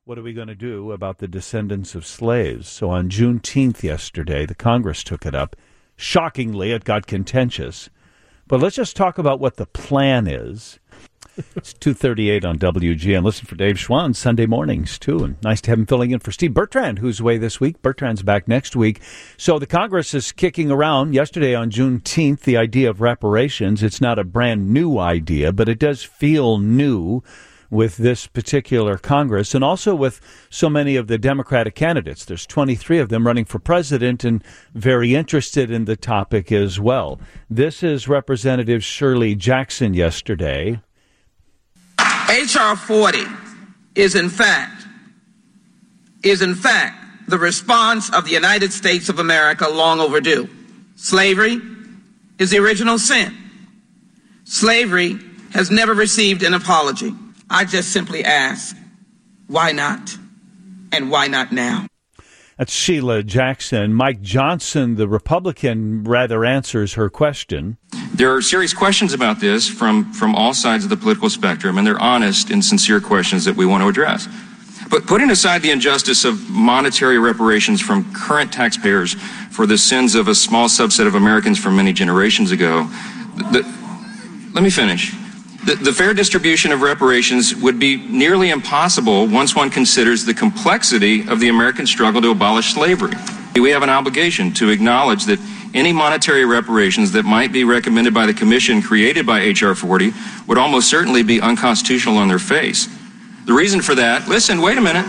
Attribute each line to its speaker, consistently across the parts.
Speaker 1: What are we going to do about the descendants of slaves? So on Juneteenth yesterday, the Congress took it up. Shockingly, it got contentious. But let's just talk about what the plan is. It's 2:38 on WGN. Listen for Dave Schwann Sunday mornings, too. And nice to have him filling in for Steve Bertrand, who's away this week. Bertrand's back next week. So the Congress is kicking around yesterday on Juneteenth the idea of reparations. It's not a brand new idea, but it does feel new with this particular Congress and also with so many of the Democratic candidates. There's 23 of them running for president and very interested in the topic as well. This is Representative Shirley Jackson yesterday.
Speaker 2: H.R. 40 is in fact the response of the United States of America long overdue. Slavery is the original sin. Slavery has never received an apology. I just simply ask, why not? And why not now?
Speaker 1: That's Sheila Jackson. Mike Johnson, the Republican, rather answers her question.
Speaker 3: There are serious questions about this from all sides of the political spectrum, and they're honest and sincere questions that we want to address. But putting aside the injustice of monetary reparations from current taxpayers for the sins of a small subset of Americans from many generations ago, let me finish. The fair distribution of reparations would be nearly impossible once one considers the complexity of the American struggle to abolish slavery. We have an obligation to acknowledge that any monetary reparations that might be recommended by the commission created by H.R. 40 would almost certainly be unconstitutional on their face. The reason for that, listen, wait a minute.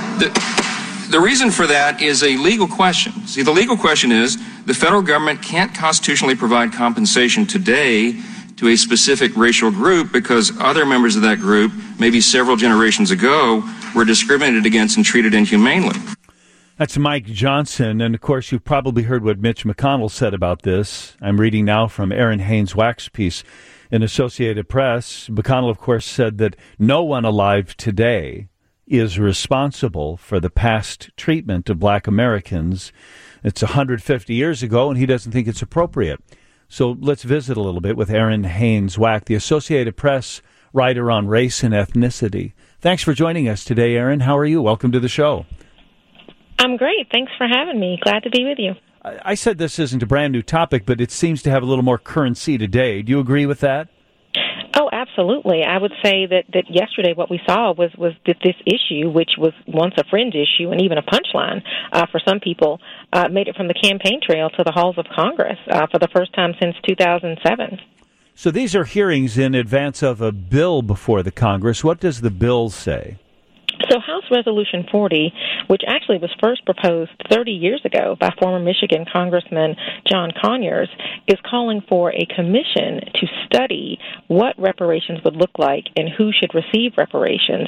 Speaker 3: The reason for that is a legal question. See, the legal question is the federal government can't constitutionally provide compensation today to a specific racial group because other members of that group, maybe several generations ago, were discriminated against and treated inhumanely.
Speaker 1: That's Mike Johnson, and of course you've probably heard what Mitch McConnell said about this. I'm reading now from Aaron Haynes-Wack's piece in Associated Press. McConnell, of course, said that no one alive today is responsible for the past treatment of black Americans. It's 150 years ago, and he doesn't think it's appropriate. So let's visit a little bit with Aaron Haynes-Wack, the Associated Press writer on race and ethnicity. Thanks for joining us today, Aaron. How are you? Welcome to the show.
Speaker 4: I'm great. Thanks for having me. Glad to be with you.
Speaker 1: I said this isn't a brand new topic, but it seems to have a little more currency today. Do you agree with that?
Speaker 4: Oh, absolutely. I would say that yesterday what we saw was that this issue, which was once a fringe issue and even a punchline for some people, made it from the campaign trail to the halls of Congress for the first time since 2007.
Speaker 1: So these are hearings in advance of a bill before the Congress. What does the bill say?
Speaker 4: So House Resolution 40, which actually was first proposed 30 years ago by former Michigan Congressman John Conyers, is calling for a commission to study what reparations would look like and who should receive reparations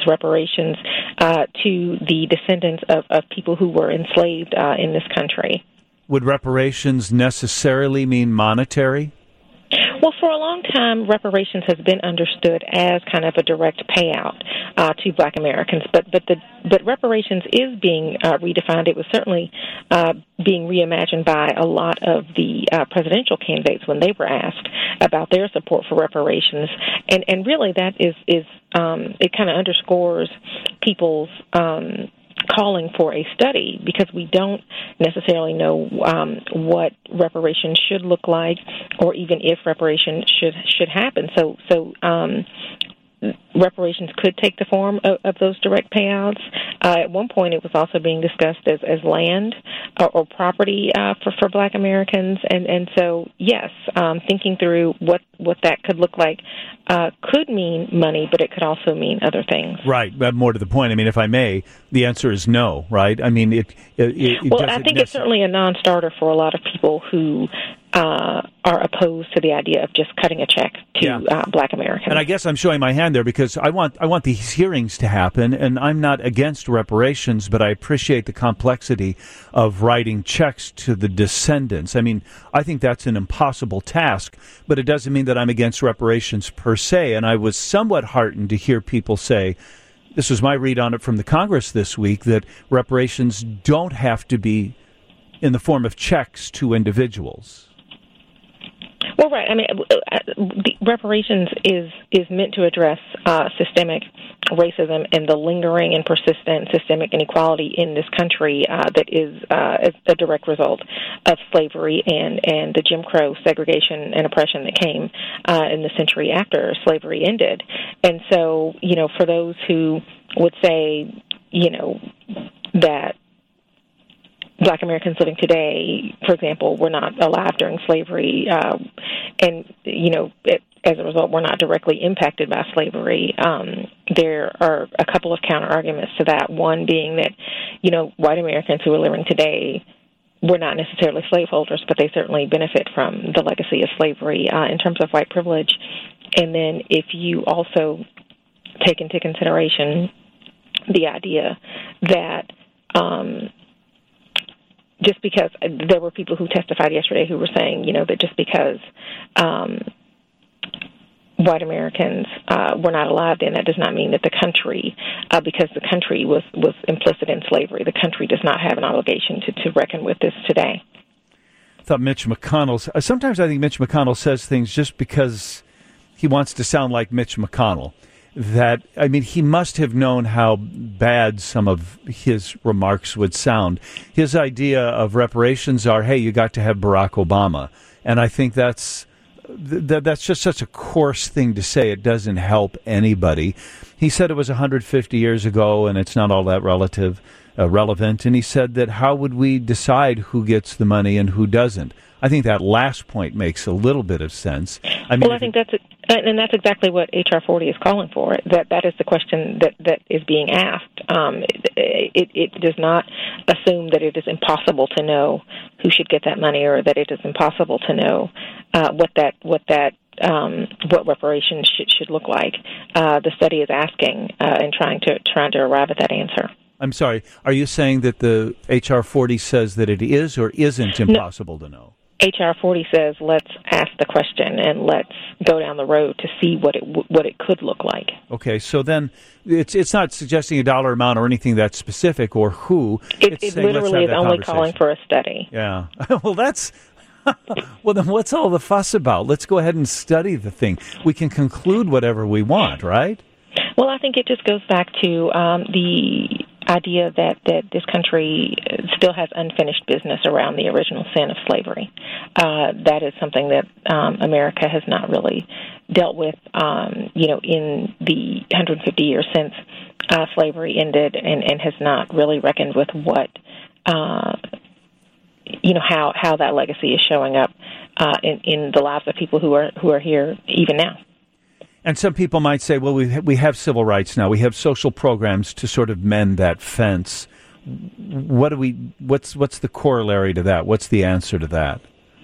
Speaker 4: to the descendants of people who were enslaved in this country.
Speaker 1: Would reparations necessarily mean monetary?
Speaker 4: Well, for a long time, reparations has been understood as kind of a direct payout to black Americans, but reparations is being redefined. It was certainly being reimagined by a lot of the presidential candidates when they were asked about their support for reparations, and really that is it kind of underscores people's calling for a study, because we don't necessarily know what reparations should look like, or even if reparations should happen. So reparations could take the form of those direct payouts. At one point, it was also being discussed as land or property for black Americans, and so yes, thinking through what that could look like could mean money, but it could also mean other things.
Speaker 1: Right, but more to the point, I mean, if I may, the answer is no, right? I mean,
Speaker 4: well, I think it's certainly a non-starter for a lot of people who are opposed to the idea of just cutting a check to black Americans.
Speaker 1: And I guess I'm showing my hand there because I want these hearings to happen, and I'm not against reparations, but I appreciate the complexity of writing checks to the descendants. I mean, I think that's an impossible task, but it doesn't mean that I'm against reparations per se. And I was somewhat heartened to hear people say, this was my read on it from the Congress this week, that reparations don't have to be in the form of checks to individuals.
Speaker 4: Well, right. I mean, reparations is meant to address systemic racism and the lingering and persistent systemic inequality in this country that is a direct result of slavery and the Jim Crow segregation and oppression that came in the century after slavery ended. And so, for those who would say, that Black Americans living today, for example, were not alive during slavery, and as a result, were not directly impacted by slavery. There are a couple of counter arguments to that. One being that, white Americans who are living today were not necessarily slaveholders, but they certainly benefit from the legacy of slavery in terms of white privilege. And then, if you also take into consideration the idea that just because there were people who testified yesterday who were saying, that just because white Americans were not alive then, that does not mean that the country, because the country was implicit in slavery, the country does not have an obligation to reckon with this today.
Speaker 1: I thought Mitch McConnell, sometimes I think Mitch McConnell says things just because he wants to sound like Mitch McConnell. He must have known how bad some of his remarks would sound. His idea of reparations are, hey, you got to have Barack Obama. And I think that's just such a coarse thing to say. It doesn't help anybody. He said it was 150 years ago, and it's not all that relevant. And he said that how would we decide who gets the money and who doesn't? I think that last point makes a little bit of sense. I think that's exactly what H.R. 40 is calling for. That is the question that is being asked. It does not assume that it is impossible to know who should get that money, or that it is impossible to know what reparations should look like. The study is asking and trying to arrive at that answer. I'm sorry. Are you saying that the H.R. 40 says that it is or isn't impossible to know?
Speaker 4: H.R. 40 says let's ask the question and let's go down the road to see what it could look like.
Speaker 1: Okay, so then it's not suggesting a dollar amount or anything that's specific or who.
Speaker 4: It literally is only calling for a study.
Speaker 1: Yeah. Well, then what's all the fuss about? Let's go ahead and study the thing. We can conclude whatever we want, right?
Speaker 4: Well, I think it just goes back to the idea that this country still has unfinished business around the original sin of slavery. That is something that America has not really dealt with, in the 150 years since slavery ended, and has not really reckoned with what, how that legacy is showing up in the lives of people who are here even now.
Speaker 1: And some people might say, well, we have civil rights now. We have social programs to sort of mend that fence. What's the corollary to that? What's the answer to that?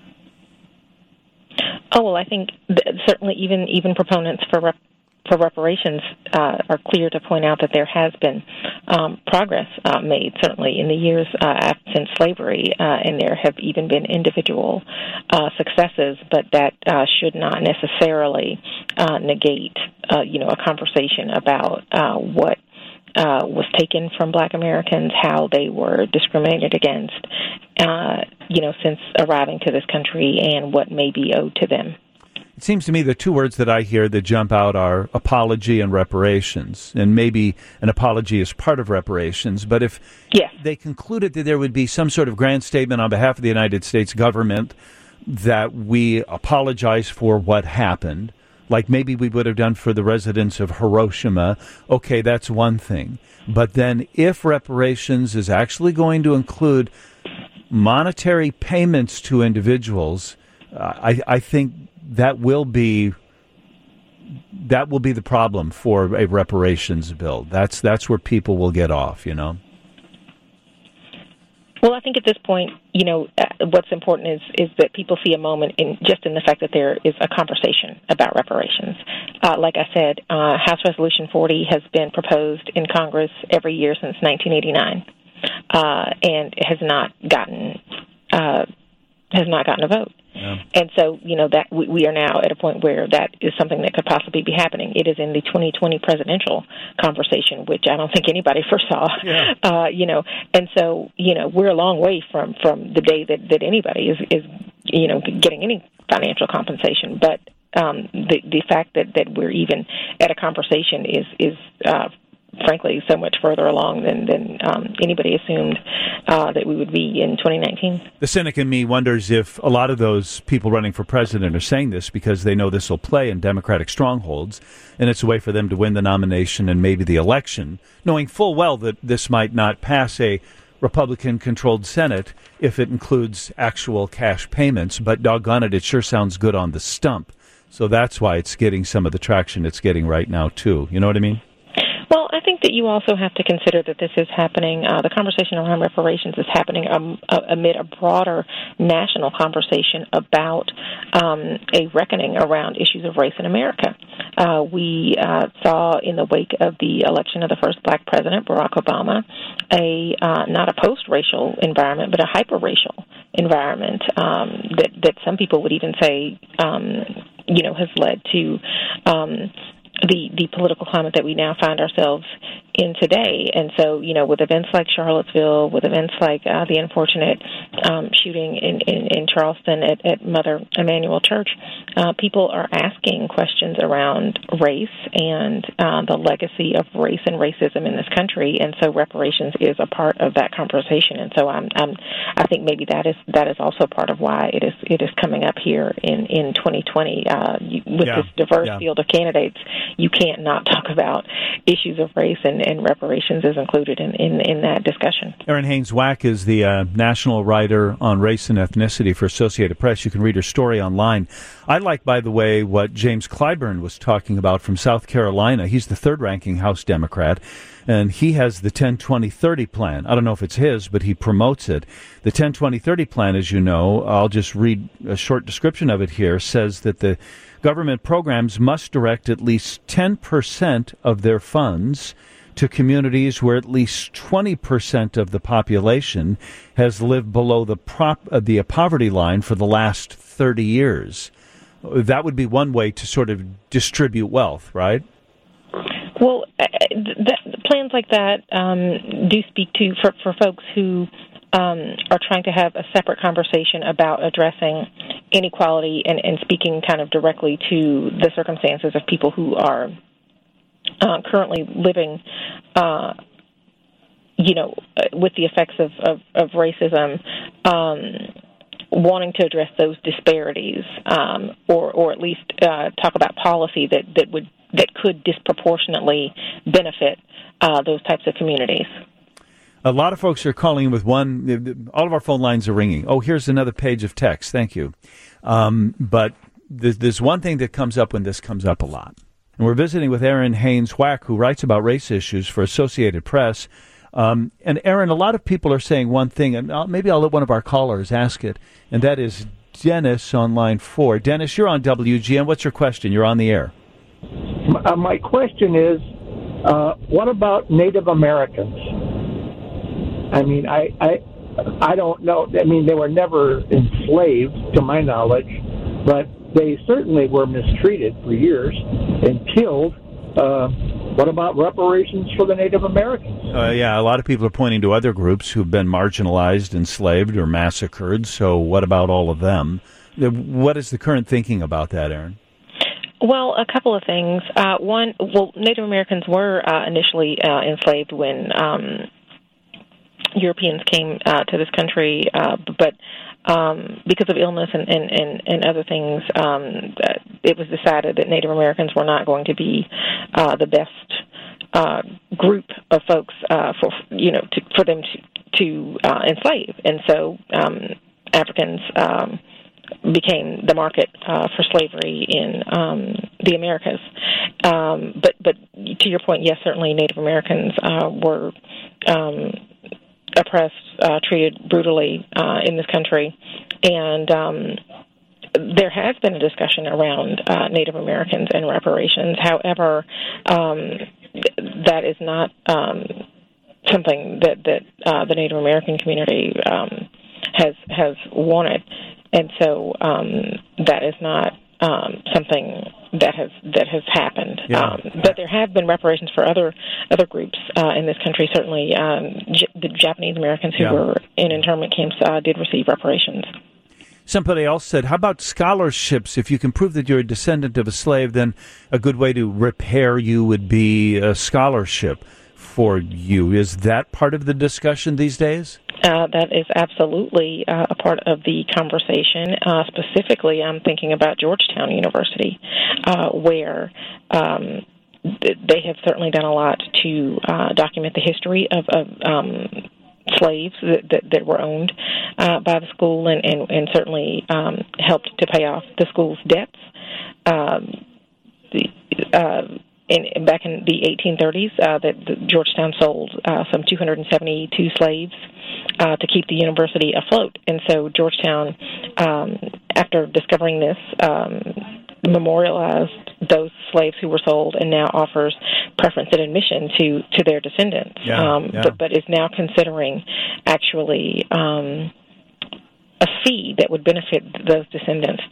Speaker 4: Oh, well, I think certainly even proponents for reparations are clear to point out that there has been progress made, certainly in the years since slavery, and there have even been individual successes, but that should not necessarily negate, a conversation about what was taken from Black Americans, how they were discriminated against, since arriving to this country, and what may be owed to them.
Speaker 1: It seems to me the two words that I hear that jump out are apology and reparations, and maybe an apology is part of reparations. But if they concluded that there would be some sort of grand statement on behalf of the United States government that we apologize for what happened, like maybe we would have done for the residents of Hiroshima, okay, that's one thing. But then if reparations is actually going to include monetary payments to individuals, I think that will be the problem for a reparations bill. That's where people will get off,
Speaker 4: Well, I think at this point, what's important is that people see a moment in the fact that there is a conversation about reparations. Like I said, House Resolution 40 has been proposed in Congress every year since 1989, and has not gotten a vote. Yeah. And so, that we are now at a point where that is something that could possibly be happening. It is in the 2020 presidential conversation, which I don't think anybody foresaw. Yeah. And so, we're a long way from the day that anybody is getting any financial compensation. But the fact that we're even at a conversation is frankly so much further along than anybody assumed that we would be in 2019.
Speaker 1: The cynic in me wonders if a lot of those people running for president are saying this because they know this will play in Democratic strongholds, and it's a way for them to win the nomination and maybe the election, knowing full well that this might not pass a Republican-controlled Senate if it includes actual cash payments, but doggone it, it sure sounds good on the stump. So that's why it's getting some of the traction it's getting right now, too. You know what I mean?
Speaker 4: Well, I think that you also have to consider that this is happening, the conversation around reparations is happening amid a broader national conversation about a reckoning around issues of race in America. We saw in the wake of the election of the first black president, Barack Obama, not a post-racial environment, but a hyper-racial environment that some people would even say, has led to the political climate that we now find ourselves in today. And so, with events like Charlottesville, with events like the unfortunate shooting in Charleston at Mother Emanuel Church, people are asking questions around race and the legacy of race and racism in this country. And so reparations is a part of that conversation. And so I think maybe that is also part of why it is coming up here in 2020 with this diverse field of candidates. You can't not talk about issues of race, and reparations is included in that discussion.
Speaker 1: Erin Haynes-Wack is the national writer on race and ethnicity for Associated Press. You can read her story online. I like, by the way, what James Clyburn was talking about from South Carolina. He's the third-ranking House Democrat, and he has the 10-20-30 plan. I don't know if it's his, but he promotes it. The 10-20-30 plan, as you know, I'll just read a short description of it here, says that the government programs must direct at least 10% of their funds to communities where at least 20% of the population has lived below the poverty line for the last 30 years. That would be one way to sort of distribute wealth, right?
Speaker 4: Well, plans like that do speak to, for folks who are trying to have a separate conversation about addressing inequality and speaking kind of directly to the circumstances of people who are currently living, with the effects of racism, wanting to address those disparities, or at least talk about policy that could disproportionately benefit those types of communities.
Speaker 1: A lot of folks are calling with all of our phone lines are ringing. Oh, here's another page of text. Thank you. But there's one thing that comes up when this comes up a lot. And we're visiting with Erin Haynes-Wack, who writes about race issues for Associated Press. And Erin, a lot of people are saying one thing, and maybe I'll let one of our callers ask it, and that is Dennis on line 4. Dennis, you're on WGN. What's your question? You're on the air.
Speaker 5: My question is, what about Native Americans? I mean, I don't know. I mean, they were never enslaved, to my knowledge, but they certainly were mistreated for years and killed. What about reparations for the Native Americans?
Speaker 1: Yeah, a lot of people are pointing to other groups who've been marginalized, enslaved, or massacred. So what about all of them? What is the current thinking about that, Erin?
Speaker 4: Well, a couple of things. One, Native Americans were initially enslaved when Europeans came to this country, but because of illness and other things, it was decided that Native Americans were not going to be the best group of folks for them to enslave, and so Africans became the market for slavery in the Americas. But to your point, yes, certainly Native Americans were oppressed, treated brutally in this country, and there has been a discussion around Native Americans and reparations. However, that is not something that the Native American community has wanted, and so that is not something that has happened.
Speaker 1: Yeah.
Speaker 4: But there have been reparations for other groups in this country. Certainly, the Japanese Americans who were in internment camps did receive reparations.
Speaker 1: Somebody else said, how about scholarships? If you can prove that you're a descendant of a slave, then a good way to repair you would be a scholarship for you. Is that part of the discussion these days?
Speaker 4: That is absolutely a part of the conversation. Specifically, I'm thinking about Georgetown University, where they have certainly done a lot to document the history of slaves that were owned by the school, and certainly helped to pay off the school's debts. Back in the 1830s, that Georgetown sold some 272 slaves to keep the university afloat. And so Georgetown, after discovering this, memorialized those slaves who were sold and now offers preference in admission to their descendants. But is now considering actually a fee that would benefit those descendants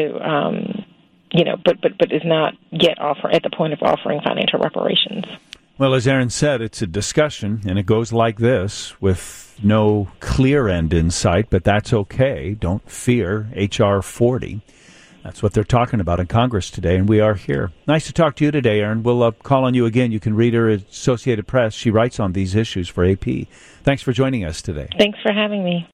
Speaker 4: but is not yet at the point of offering financial reparations.
Speaker 1: Well, as Aaron said, it's a discussion, and it goes like this, with no clear end in sight, but that's okay. Don't fear H.R. 40. That's what they're talking about in Congress today, and we are here. Nice to talk to you today, Aaron. We'll call on you again. You can read her at Associated Press. She writes on these issues for AP. Thanks for joining us today.
Speaker 4: Thanks for having me.